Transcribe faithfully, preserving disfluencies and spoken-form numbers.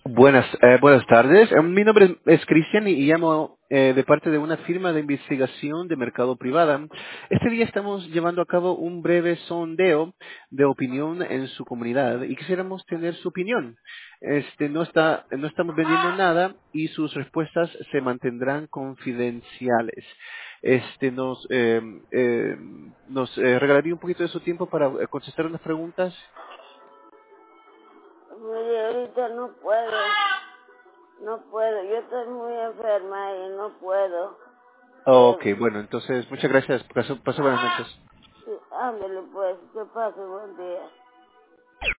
Buenas, eh, buenas tardes. Eh, mi nombre es, es Cristian y, y llamo eh, de parte de una firma de investigación de mercado privada. Este día estamos llevando a cabo un breve sondeo de opinión en su comunidad y quisiéramos tener su opinión. Este no está, no estamos vendiendo nada y sus respuestas se mantendrán confidenciales. Este nos eh, eh, nos eh, regalaría un poquito de su tiempo para eh, contestar unas preguntas. Mire, ahorita no puedo, no puedo, yo estoy muy enferma y no puedo. Ok, Eh, bueno, entonces muchas gracias. Paso, paso buenas noches. sí, ándale pues, que pase buen día.